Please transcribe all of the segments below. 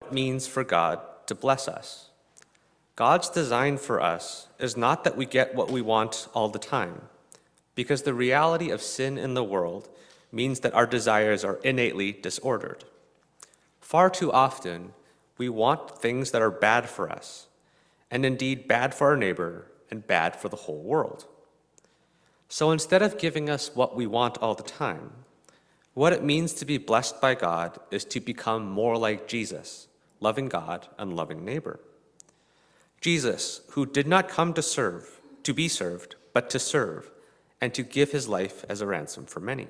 means for God to bless us. God's design for us is not that we get what we want all the time, because the reality of sin in the world means that our desires are innately disordered. Far too often, we want things that are bad for us, and indeed bad for our neighbor and bad for the whole world. So instead of giving us what we want all the time, what it means to be blessed by God is to become more like Jesus, loving God and loving neighbor. Jesus, who did not come to be served, but to serve, and to give his life as a ransom for many.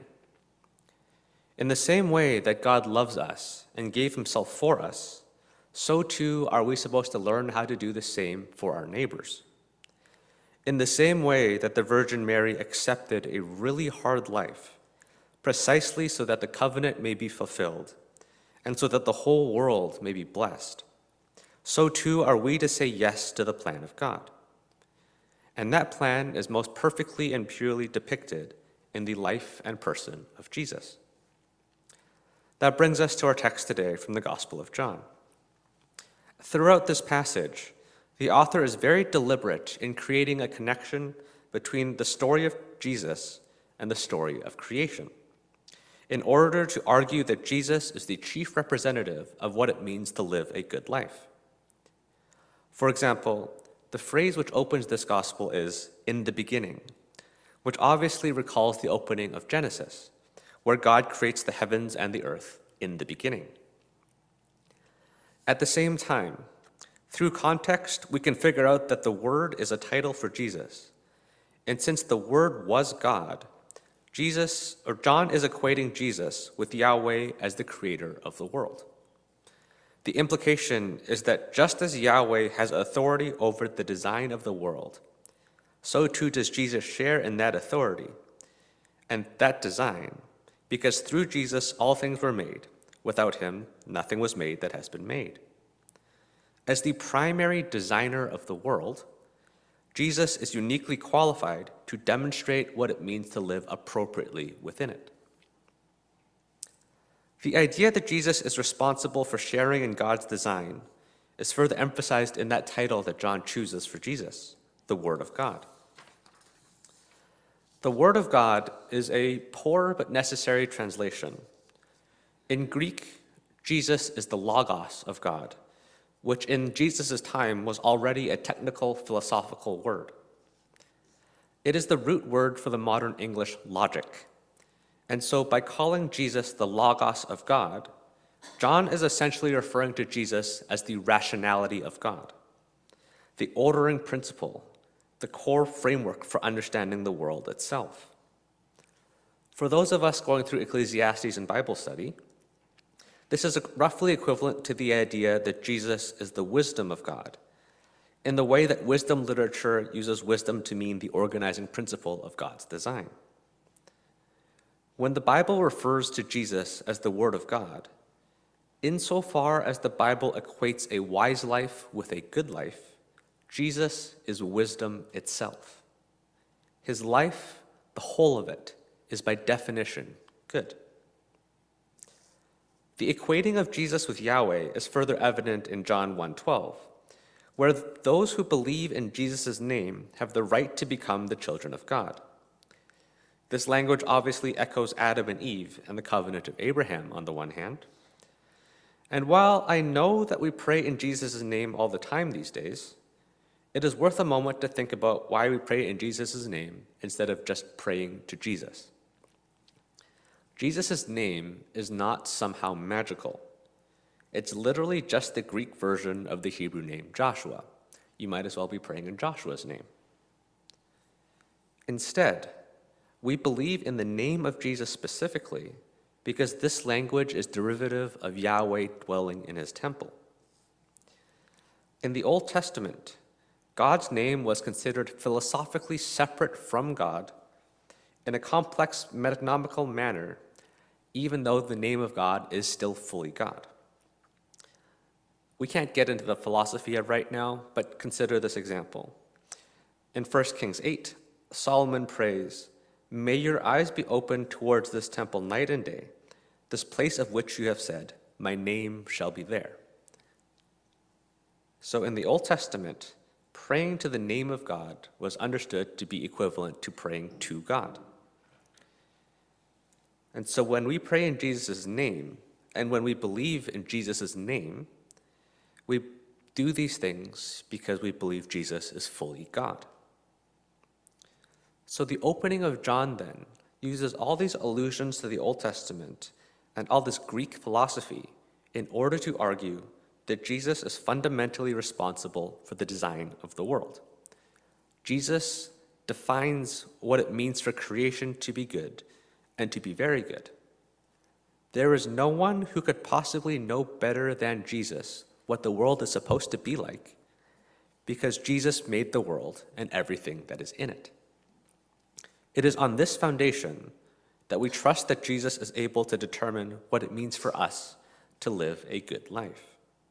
In the same way that God loves us and gave himself for us, so too are we supposed to learn how to do the same for our neighbors. In the same way that the Virgin Mary accepted a really hard life, precisely so that the covenant may be fulfilled, and so that the whole world may be blessed, so too are we to say yes to the plan of God. And that plan is most perfectly and purely depicted in the life and person of Jesus. That brings us to our text today from the Gospel of John. Throughout this passage, the author is very deliberate in creating a connection between the story of Jesus and the story of creation, in order to argue that Jesus is the chief representative of what it means to live a good life. For example, the phrase which opens this gospel is, "in the beginning," which obviously recalls the opening of Genesis, where God creates the heavens and the earth in the beginning. At the same time, through context, we can figure out that the Word is a title for Jesus. And since the Word was God, John is equating Jesus with Yahweh as the creator of the world. The implication is that just as Yahweh has authority over the design of the world, so too does Jesus share in that authority and that design, because through Jesus all things were made. Without him, nothing was made that has been made. As the primary designer of the world, Jesus is uniquely qualified to demonstrate what it means to live appropriately within it. The idea that Jesus is responsible for sharing in God's design is further emphasized in that title that John chooses for Jesus, the Word of God. The Word of God is a poor but necessary translation. In Greek, Jesus is the Logos of God, which in Jesus' time was already a technical philosophical word. It is the root word for the modern English logic. And so by calling Jesus the Logos of God, John is essentially referring to Jesus as the rationality of God, the ordering principle, the core framework for understanding the world itself. For those of us going through Ecclesiastes and Bible study, this is roughly equivalent to the idea that Jesus is the wisdom of God, in the way that wisdom literature uses wisdom to mean the organizing principle of God's design. When the Bible refers to Jesus as the Word of God, insofar as the Bible equates a wise life with a good life, Jesus is wisdom itself. His life, the whole of it, is by definition good. The equating of Jesus with Yahweh is further evident in John 1:12, where those who believe in Jesus' name have the right to become the children of God. This language obviously echoes Adam and Eve and the covenant of Abraham on the one hand. And while I know that we pray in Jesus' name all the time these days, it is worth a moment to think about why we pray in Jesus' name instead of just praying to Jesus. Jesus' name is not somehow magical. It's literally just the Greek version of the Hebrew name Joshua. You might as well be praying in Joshua's name. Instead, we believe in the name of Jesus specifically because this language is derivative of Yahweh dwelling in his temple. In the Old Testament, God's name was considered philosophically separate from God in a complex metonymical manner, even though the name of God is still fully God. We can't get into the philosophy of right now, but consider this example. In 1 Kings 8, Solomon prays, "May your eyes be open towards this temple night and day, this place of which you have said, my name shall be there." So in the Old Testament, praying to the name of God was understood to be equivalent to praying to God. And so when we pray in Jesus' name, and when we believe in Jesus' name, we do these things because we believe Jesus is fully God. So the opening of John then uses all these allusions to the Old Testament and all this Greek philosophy in order to argue that Jesus is fundamentally responsible for the design of the world. Jesus defines what it means for creation to be good and to be very good. There is no one who could possibly know better than Jesus what the world is supposed to be like, because Jesus made the world and everything that is in it. It is on this foundation that we trust that Jesus is able to determine what it means for us to live a good life.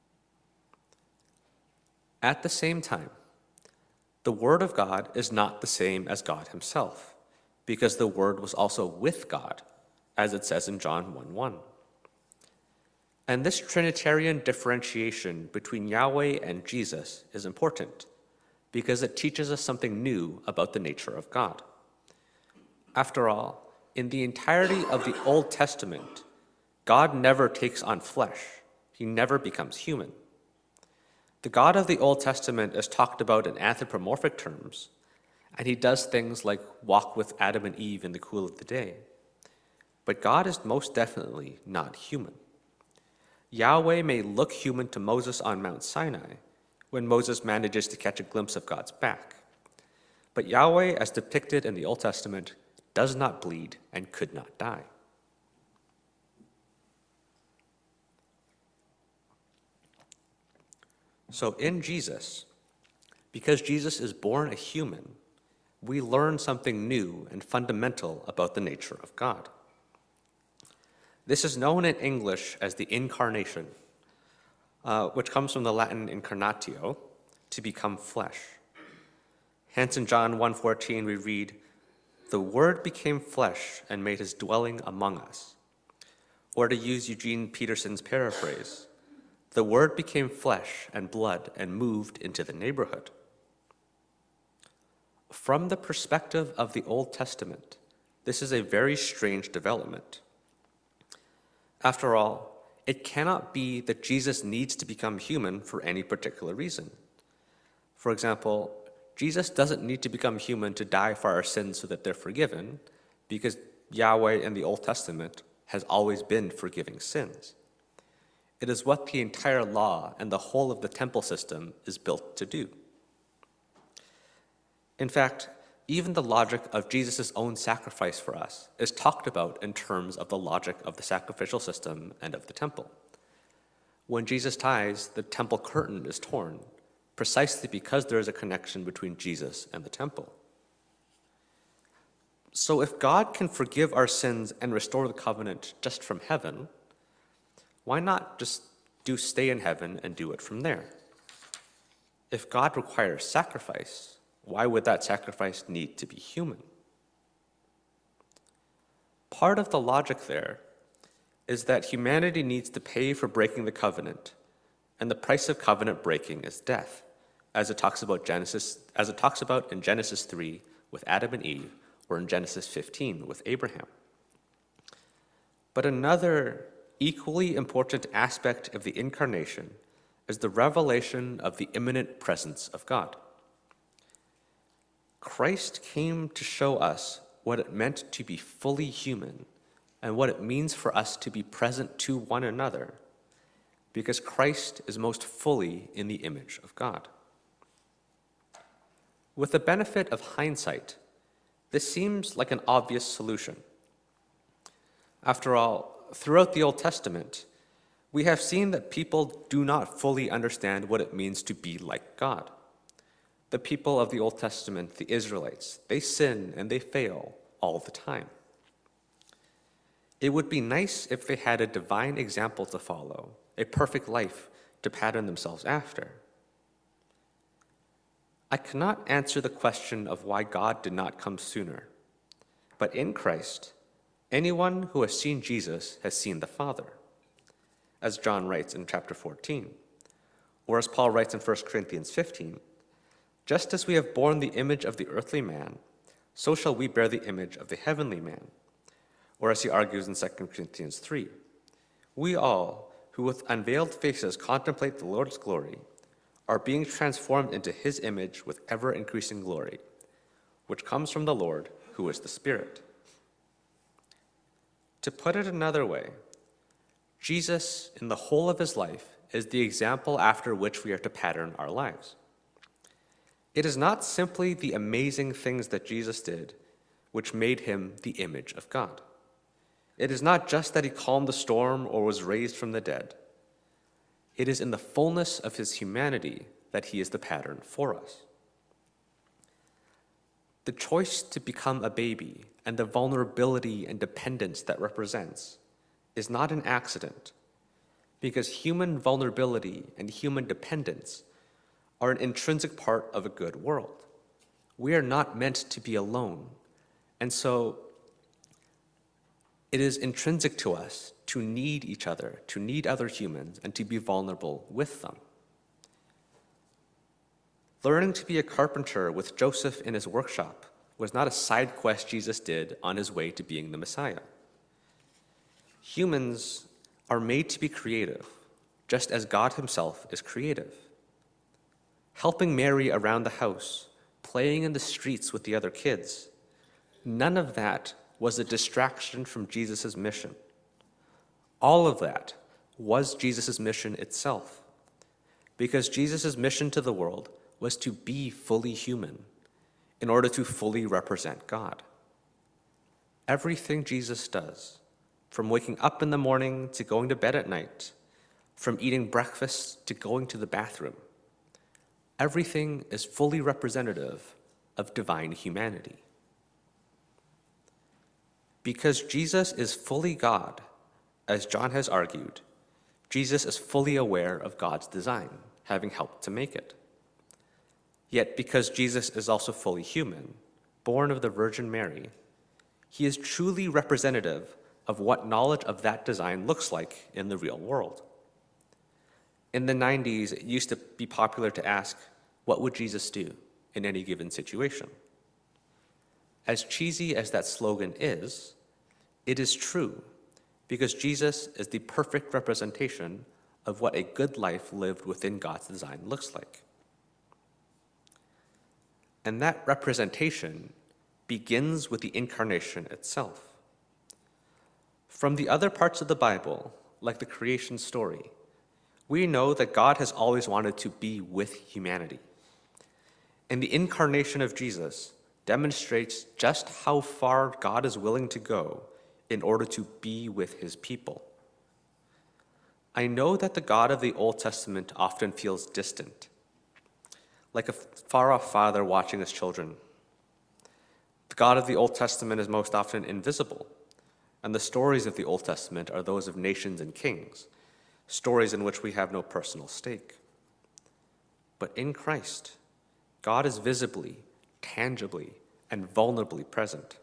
At the same time, the Word of God is not the same as God himself, because the Word was also with God, as it says in John 1:1. And this Trinitarian differentiation between Yahweh and Jesus is important, because it teaches us something new about the nature of God. After all, in the entirety of the Old Testament, God never takes on flesh. He never becomes human. The God of the Old Testament is talked about in anthropomorphic terms, and he does things like walk with Adam and Eve in the cool of the day. But God is most definitely not human. Yahweh may look human to Moses on Mount Sinai, when Moses manages to catch a glimpse of God's back. But Yahweh, as depicted in the Old Testament, does not bleed and could not die. So in Jesus, because Jesus is born a human, we learn something new and fundamental about the nature of God. This is known in English as the incarnation, which comes from the Latin incarnatio, to become flesh. Hence in John 1:14 we read, "The Word became flesh and made his dwelling among us." Or to use Eugene Peterson's paraphrase, "The Word became flesh and blood and moved into the neighborhood." From the perspective of the Old Testament, this is a very strange development. After all, it cannot be that Jesus needs to become human for any particular reason. For example, Jesus doesn't need to become human to die for our sins so that they're forgiven, because Yahweh in the Old Testament has always been forgiving sins. It is what the entire law and the whole of the temple system is built to do. In fact, even the logic of Jesus' own sacrifice for us is talked about in terms of the logic of the sacrificial system and of the temple. When Jesus dies, the temple curtain is torn, precisely because there is a connection between Jesus and the temple. So if God can forgive our sins and restore the covenant just from heaven, why not just stay in heaven and do it from there? If God requires sacrifice, why would that sacrifice need to be human? Part of the logic there is that humanity needs to pay for breaking the covenant, and the price of covenant breaking is death, as it talks about in Genesis 3 with Adam and Eve, or in Genesis 15 with Abraham. But another equally important aspect of the incarnation is the revelation of the immanent presence of God. Christ came to show us what it meant to be fully human and what it means for us to be present to one another, because Christ is most fully in the image of God. With the benefit of hindsight, this seems like an obvious solution. After all, throughout the Old Testament, we have seen that people do not fully understand what it means to be like God. The people of the Old Testament, the Israelites, they sin and they fail all the time. It would be nice if they had a divine example to follow, a perfect life to pattern themselves after. I cannot answer the question of why God did not come sooner, but in Christ, anyone who has seen Jesus has seen the Father, as John writes in chapter 14. Or as Paul writes in 1 Corinthians 15, just as we have borne the image of the earthly man, so shall we bear the image of the heavenly man. Or as he argues in 2 Corinthians 3, we all, who with unveiled faces contemplate the Lord's glory, are being transformed into his image with ever-increasing glory, which comes from the Lord, who is the Spirit. To put it another way, Jesus, in the whole of his life, is the example after which we are to pattern our lives. It is not simply the amazing things that Jesus did which made him the image of God. It is not just that he calmed the storm or was raised from the dead. It is in the fullness of his humanity that he is the pattern for us. The choice to become a baby and the vulnerability and dependence that represents is not an accident, because human vulnerability and human dependence are an intrinsic part of a good world. We are not meant to be alone, and so it is intrinsic to us to need each other, to need other humans, and to be vulnerable with them. Learning to be a carpenter with Joseph in his workshop was not a side quest Jesus did on his way to being the Messiah. Humans are made to be creative, just as God himself is creative. Helping Mary around the house, playing in the streets with the other kids, none of that was a distraction from Jesus' mission. All of that was Jesus' mission itself, because Jesus' mission to the world was to be fully human in order to fully represent God. Everything Jesus does, from waking up in the morning to going to bed at night, from eating breakfast to going to the bathroom, everything is fully representative of divine humanity. Because Jesus is fully God, as John has argued, Jesus is fully aware of God's design, having helped to make it. Yet because Jesus is also fully human, born of the Virgin Mary, he is truly representative of what knowledge of that design looks like in the real world. In the 90s, it used to be popular to ask, what would Jesus do in any given situation? As cheesy as that slogan is, it is true, because Jesus is the perfect representation of what a good life lived within God's design looks like. And that representation begins with the incarnation itself. From the other parts of the Bible, like the creation story, we know that God has always wanted to be with humanity. And the incarnation of Jesus demonstrates just how far God is willing to go in order to be with his people. I know that the God of the Old Testament often feels distant, like a far-off father watching his children. The God of the Old Testament is most often invisible, and the stories of the Old Testament are those of nations and kings, stories in which we have no personal stake. But in Christ, God is visibly, tangibly, and vulnerably present.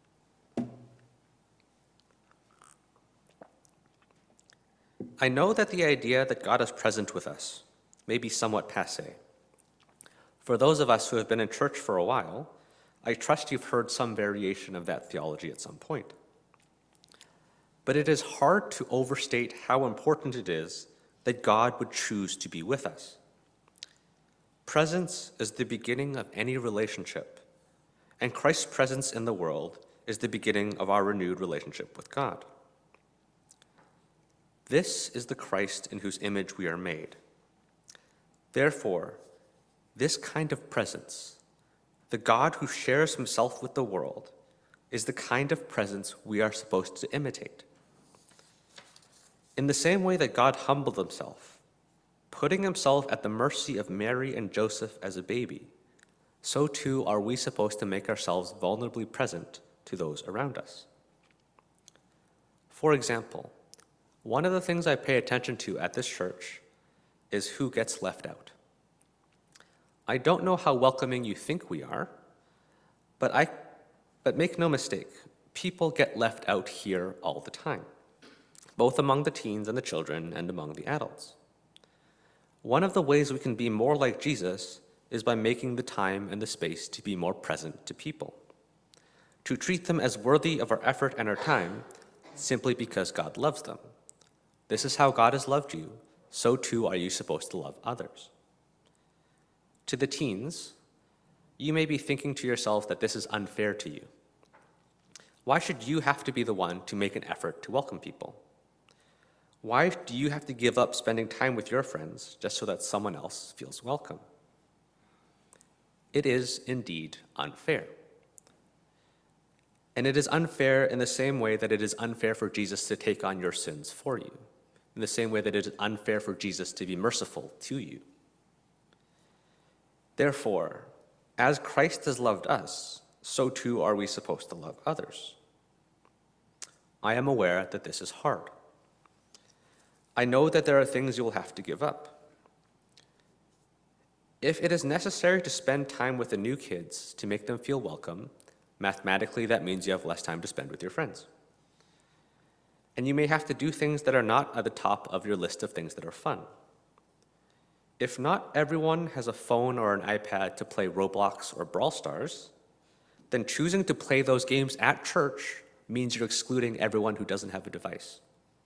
I know that the idea that God is present with us may be somewhat passé. For those of us who have been in church for a while, I trust you've heard some variation of that theology at some point. But it is hard to overstate how important it is that God would choose to be with us. Presence is the beginning of any relationship, and Christ's presence in the world is the beginning of our renewed relationship with God. This is the Christ in whose image we are made. Therefore, this kind of presence, the God who shares himself with the world, is the kind of presence we are supposed to imitate. In the same way that God humbled himself, putting himself at the mercy of Mary and Joseph as a baby, so too are we supposed to make ourselves vulnerably present to those around us. For example, one of the things I pay attention to at this church is who gets left out. I don't know how welcoming you think we are, but make no mistake, people get left out here all the time, both among the teens and the children and among the adults. One of the ways we can be more like Jesus is by making the time and the space to be more present to people, to treat them as worthy of our effort and our time simply because God loves them. This is how God has loved you, so too are you supposed to love others. To the teens, you may be thinking to yourself that this is unfair to you. Why should you have to be the one to make an effort to welcome people? Why do you have to give up spending time with your friends just so that someone else feels welcome? It is indeed unfair. And it is unfair in the same way that it is unfair for Jesus to take on your sins for you, in the same way that it is unfair for Jesus to be merciful to you. Therefore, as Christ has loved us, so too are we supposed to love others. I am aware that this is hard. I know that there are things you will have to give up. If it is necessary to spend time with the new kids to make them feel welcome, mathematically that means you have less time to spend with your friends. And you may have to do things that are not at the top of your list of things that are fun. If not everyone has a phone or an iPad to play Roblox or Brawl Stars, then choosing to play those games at church means you're excluding everyone who doesn't have a device.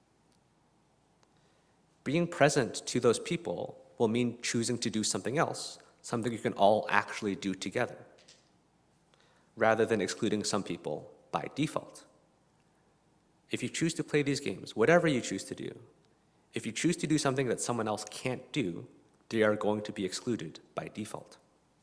Being present to those people will mean choosing to do something else, something you can all actually do together, rather than excluding some people by default. If you choose to play these games, whatever you choose to do, if you choose to do something that someone else can't do, they are going to be excluded by default.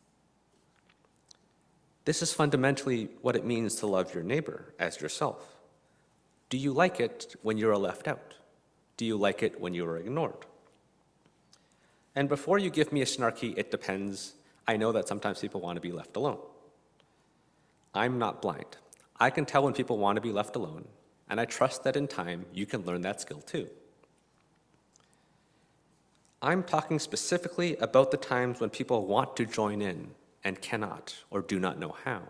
This is fundamentally what it means to love your neighbor as yourself. Do you like it when you are left out? Do you like it when you are ignored? And before you give me a snarky, "It depends," I know that sometimes people want to be left alone. I'm not blind. I can tell when people want to be left alone, and I trust that in time you can learn that skill too. I'm talking specifically about the times when people want to join in and cannot or do not know how.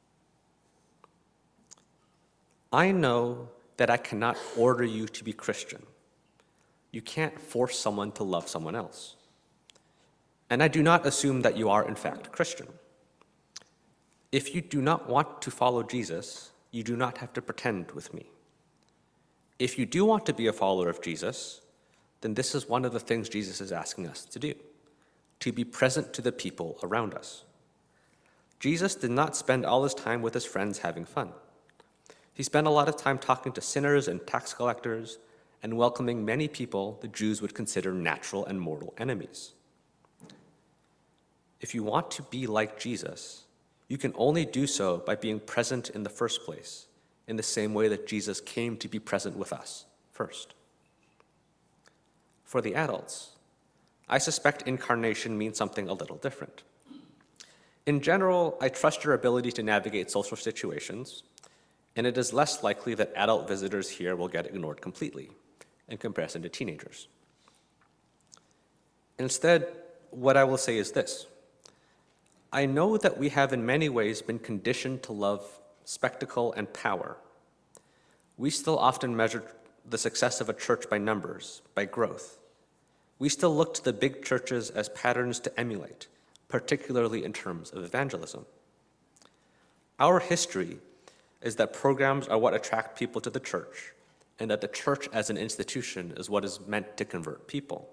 I know that I cannot order you to be Christian. You can't force someone to love someone else. And I do not assume that you are in fact Christian. If you do not want to follow Jesus, you do not have to pretend with me. If you do want to be a follower of Jesus, then this is one of the things Jesus is asking us to do, to be present to the people around us. Jesus did not spend all his time with his friends having fun. He spent a lot of time talking to sinners and tax collectors and welcoming many people the Jews would consider natural and mortal enemies. If you want to be like Jesus, you can only do so by being present in the first place, in the same way that Jesus came to be present with us first. For the adults, I suspect incarnation means something a little different. In general, I trust your ability to navigate social situations, and it is less likely that adult visitors here will get ignored completely in comparison to teenagers. Instead, what I will say is this. I know that we have in many ways been conditioned to love spectacle and power. We still often measure the success of a church by numbers, by growth. We still look to the big churches as patterns to emulate, particularly in terms of evangelism. Our history is that programs are what attract people to the church, and that the church as an institution is what is meant to convert people.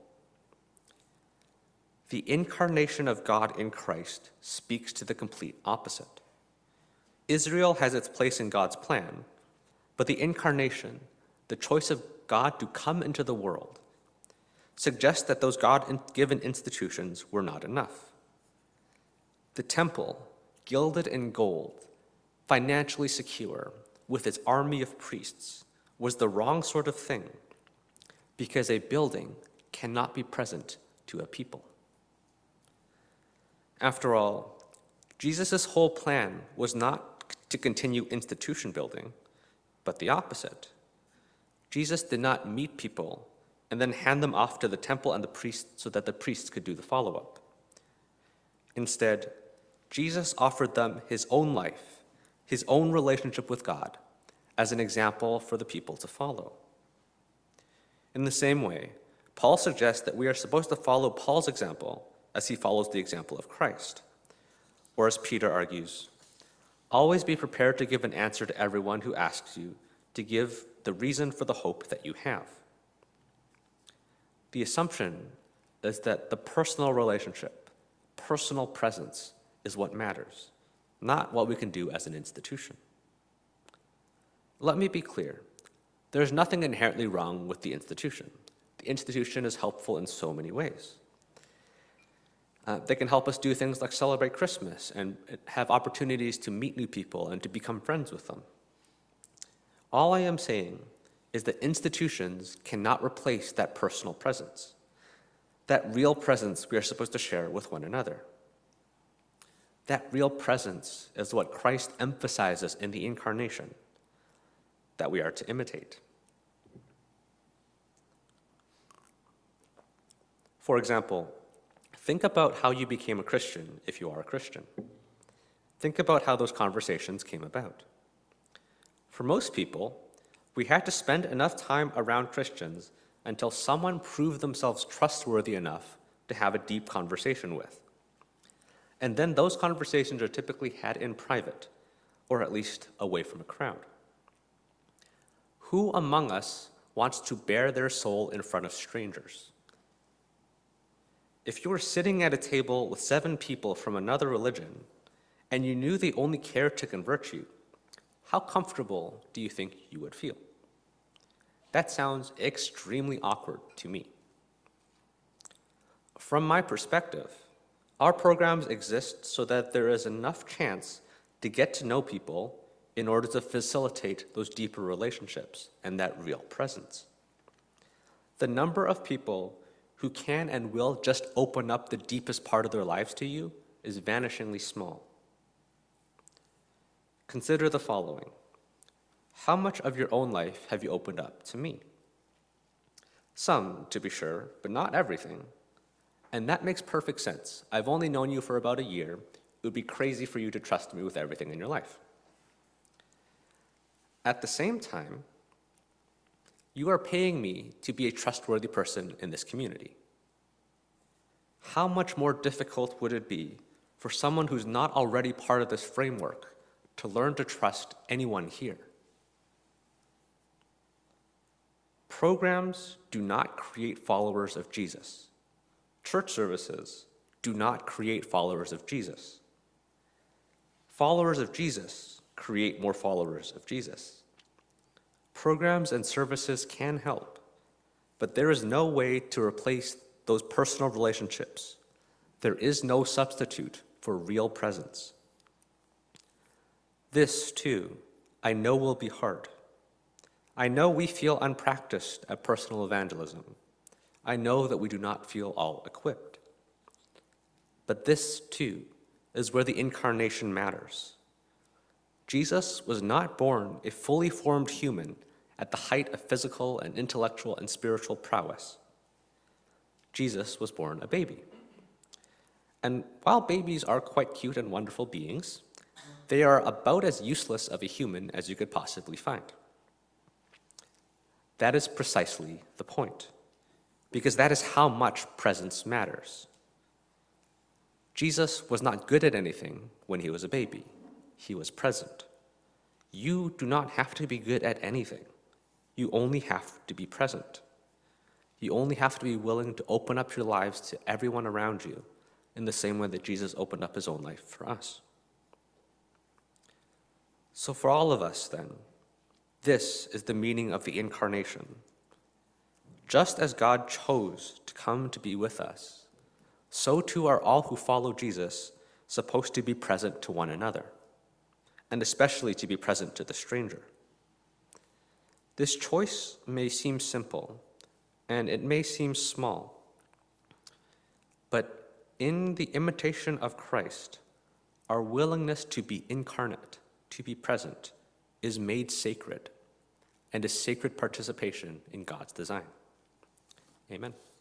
The incarnation of God in Christ speaks to the complete opposite. Israel has its place in God's plan, but the incarnation, the choice of God to come into the world, suggests that those God-given institutions were not enough. The temple, gilded in gold, financially secure, with its army of priests, was the wrong sort of thing, because a building cannot be present to a people. After all, Jesus' whole plan was not to continue institution building, but the opposite. Jesus did not meet people and then hand them off to the temple and the priests so that the priests could do the follow-up. Instead, Jesus offered them his own life, his own relationship with God, as an example for the people to follow. In the same way, Paul suggests that we are supposed to follow Paul's example as he follows the example of Christ. Or as Peter argues, always be prepared to give an answer to everyone who asks you to give the reason for the hope that you have. The assumption is that the personal relationship, personal presence, is what matters, not what we can do as an institution. Let me be clear. There's nothing inherently wrong with the institution. The institution is helpful in so many ways. They can help us do things like celebrate Christmas and have opportunities to meet new people and to become friends with them. All I am saying is that institutions cannot replace that personal presence, that real presence we are supposed to share with one another. That real presence is what Christ emphasizes in the incarnation that we are to imitate. For example, think about how you became a Christian if you are a Christian. Think about how those conversations came about. For most people, we had to spend enough time around Christians until someone proved themselves trustworthy enough to have a deep conversation with. And then those conversations are typically had in private, or at least away from a crowd. Who among us wants to bare their soul in front of strangers? If you were sitting at a table with 7 people from another religion, and you knew they only cared to convert you, how comfortable do you think you would feel? That sounds extremely awkward to me. From my perspective, our programs exist so that there is enough chance to get to know people in order to facilitate those deeper relationships and that real presence. The number of people who can and will just open up the deepest part of their lives to you is vanishingly small. Consider the following. How much of your own life have you opened up to me? Some, to be sure, but not everything. And that makes perfect sense. I've only known you for about a year. It would be crazy for you to trust me with everything in your life. At the same time, you are paying me to be a trustworthy person in this community. How much more difficult would it be for someone who's not already part of this framework to learn to trust anyone here? Programs do not create followers of Jesus. Church services do not create followers of Jesus. Followers of Jesus create more followers of Jesus. Programs and services can help, but there is no way to replace those personal relationships. There is no substitute for real presence. This, too, I know will be hard. I know we feel unpracticed at personal evangelism. I know that we do not feel all equipped. But this, too, is where the incarnation matters. Jesus was not born a fully formed human at the height of physical and intellectual and spiritual prowess. Jesus was born a baby. And while babies are quite cute and wonderful beings, they are about as useless of a human as you could possibly find. That is precisely the point, because that is how much presence matters. Jesus was not good at anything when he was a baby. He was present. You do not have to be good at anything. You only have to be present. You only have to be willing to open up your lives to everyone around you in the same way that Jesus opened up his own life for us. So for all of us, then, this is the meaning of the incarnation. Just as God chose to come to be with us, so too are all who follow Jesus supposed to be present to one another, and especially to be present to the stranger. This choice may seem simple, and it may seem small, but in the imitation of Christ, our willingness to be incarnate, to be present, is made sacred, and a sacred participation in God's design. Amen.